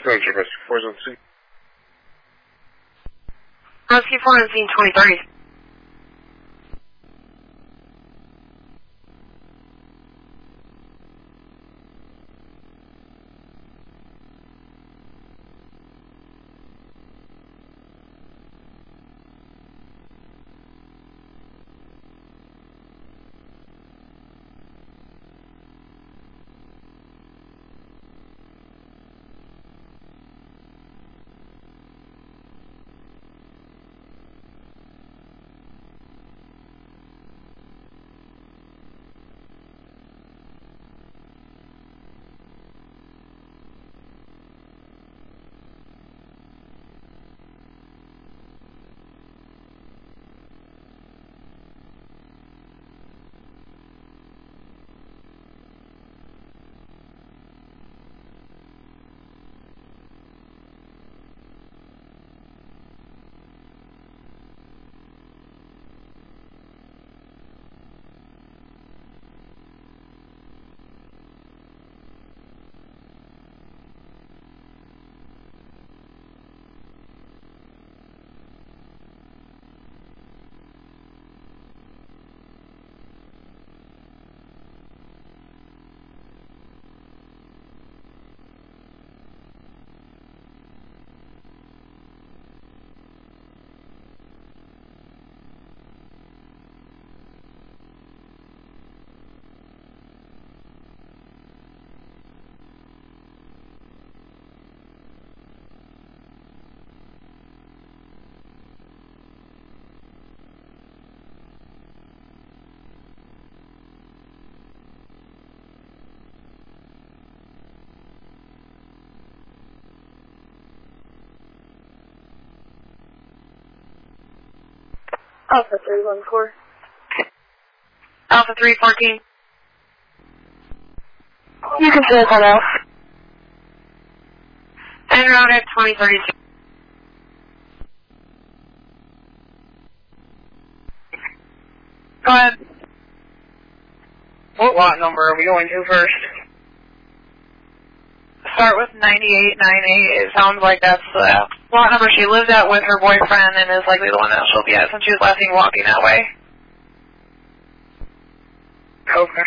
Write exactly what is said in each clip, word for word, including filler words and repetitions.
Roger, Rescue four is on scene. Rescue four on scene twenty thirty. Alpha three one four. Alpha three fourteen. You can say that out. En route at twenty thirty-two. Go ahead. What lot number are we going to first? Start with ninety-eight ninety-eight. It sounds like that's the lot number she lives at with her boyfriend and is likely the one that she'll be at since she was last seen walking that way. Okay.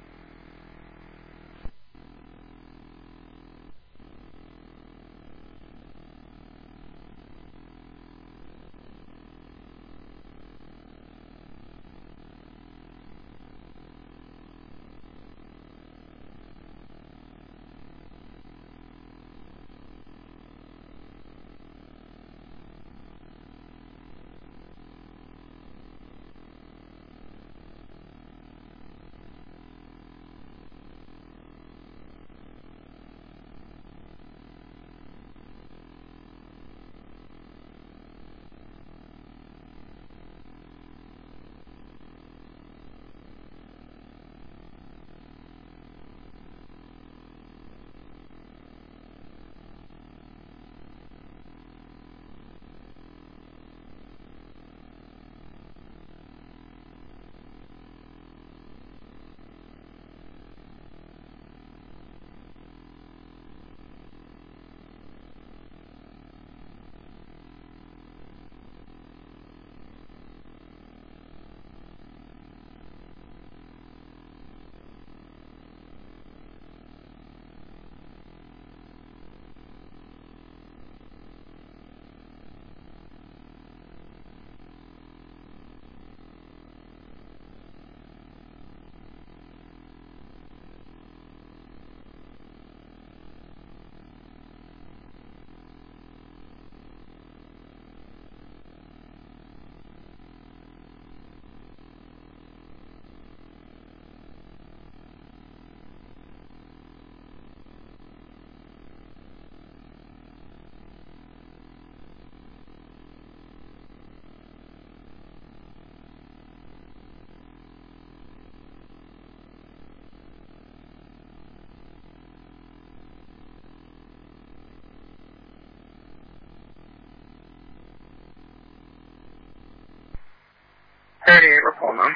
thirty-eight, we're pulling on.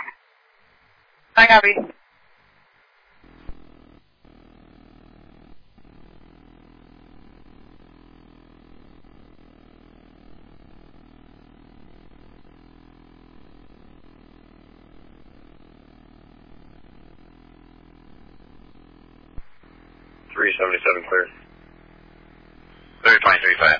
I copy. three seventy-seven clear. three twenty-three five.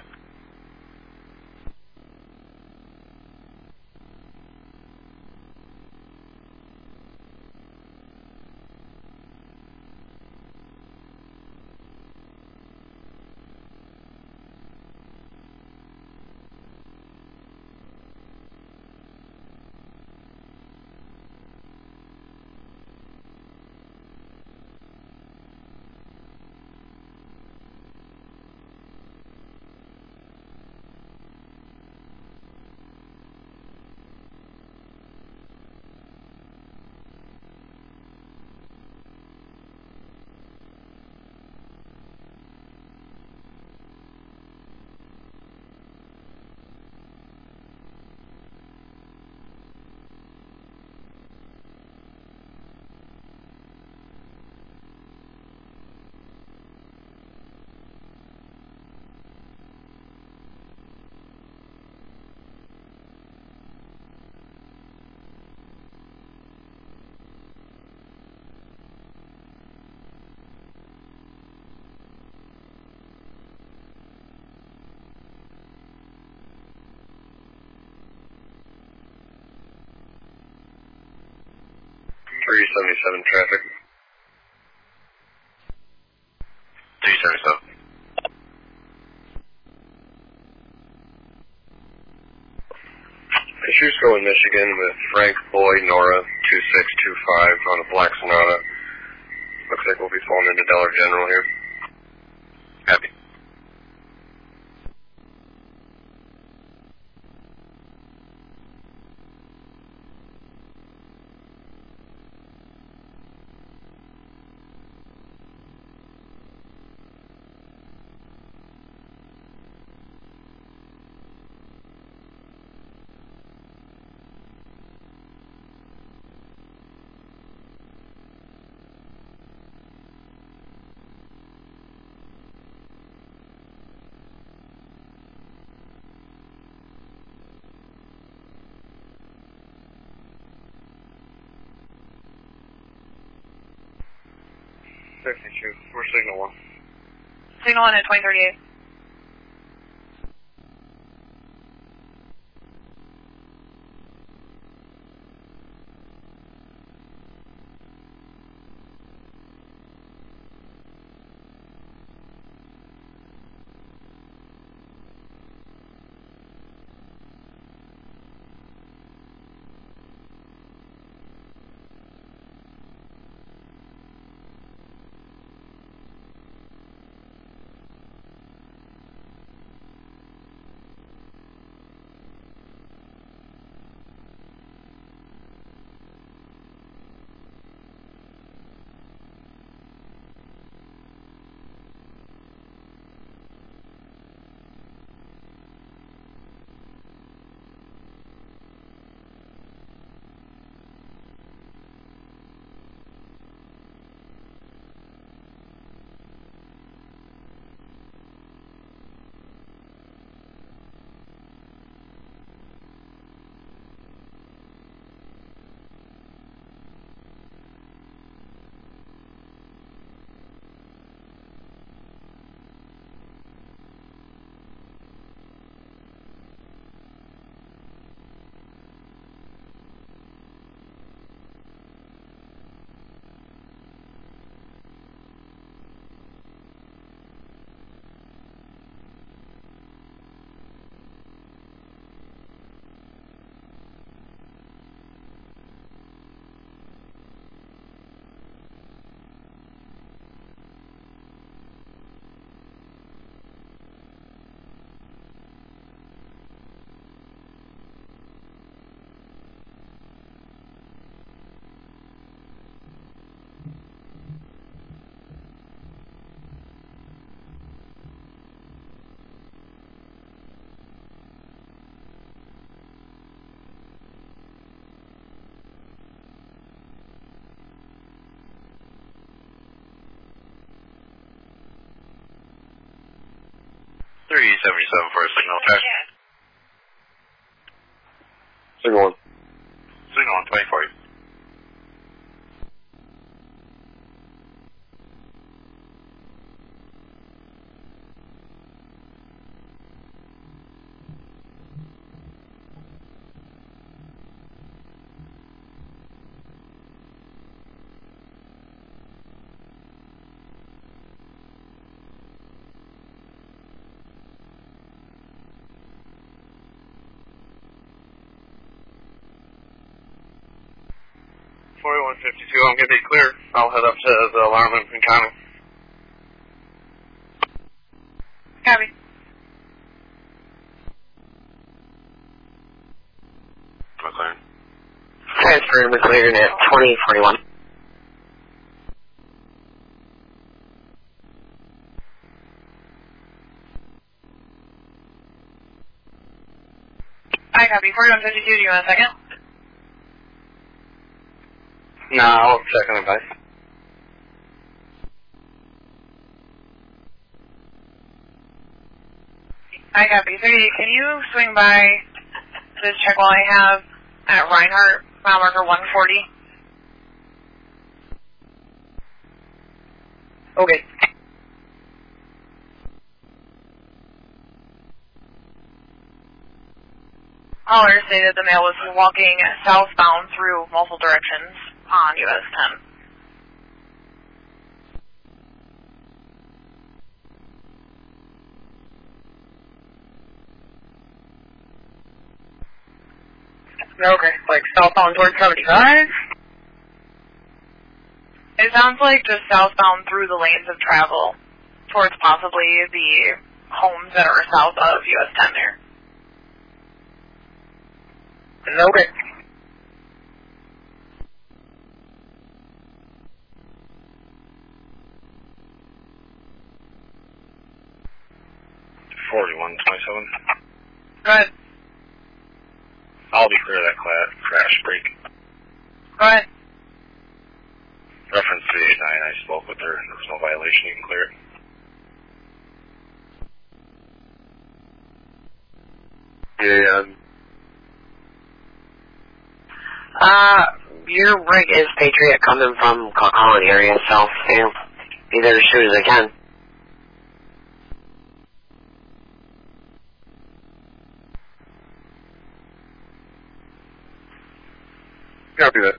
three seventy-seven traffic. three seventy-seven. Kosciuszko in Michigan with Frank Boyd Nora two six two five on a black Sonata. Looks like we'll be pulling into Dollar General here. Happy. fifty-two, we're signal one. Signal one at twenty thirty-eight. three seventy-seven for a signal test. Signal one. Signal one, twenty forty. forty-one fifty-two, I'm going to be clear. I'll head up to the alarm in County. Copy. McLaren. Transfer McLaren at twenty forty-one. I copy. forty-one fifty-two, do you want a second? No, I'll check on the device. I copy. thirty-eight, can you swing by this check while I have at Reinhardt, mile marker one forty? Okay. Caller stated the male was walking southbound through multiple directions on U S ten. Okay, like southbound towards seventy-five? It sounds like just southbound through the lanes of travel towards possibly the homes that are south of U S ten there. Okay. forty-one twenty-seven. Go ahead. I'll be clear of that cla- crash break. Go ahead. Reference three eight nine, I spoke with her. There was no violation. You can clear it. Yeah, um, Uh, your rig is Patriot coming from Colony area, so you know, be there as soon as I can. copy that.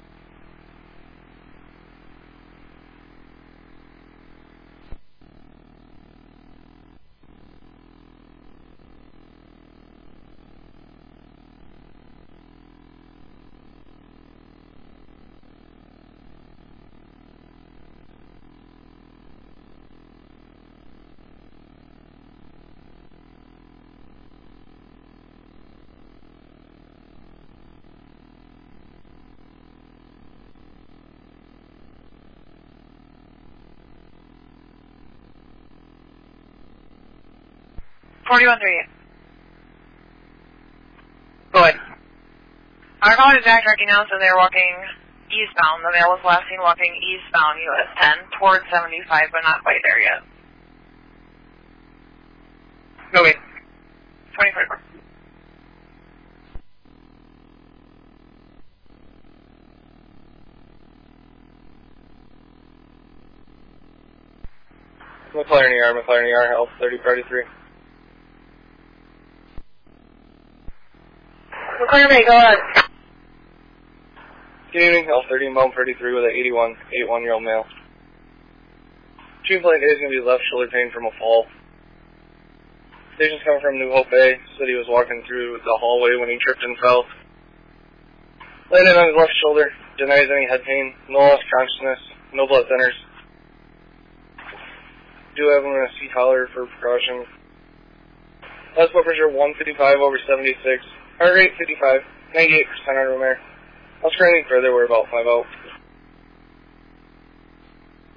forty-one thirty-eight. Go ahead. Our caller is backtracking now, so they're walking eastbound. The male was last seen walking eastbound U S ten towards seventy-five, but not quite there yet. Okay. twenty forty-four. McLaren E R, McLaren E R, Health thirty thirty-three. McLaren, go ahead. Good evening, Health thirty, Mom thirty-three with an eighty-one, eighty-one-year-old male. June plate is going to be left shoulder pain from a fall. Station's coming from New Hope Bay. Said he was walking through the hallway when he tripped and fell. Landed on his left shoulder. Denies any head pain. No lost consciousness. No blood thinners. Do have him in a C collar for precaution. Last blood pressure one fifty-five over seventy-six. Heart rate fifty-five. ninety-eight percent on room air. I'll try anything further. We're about five out.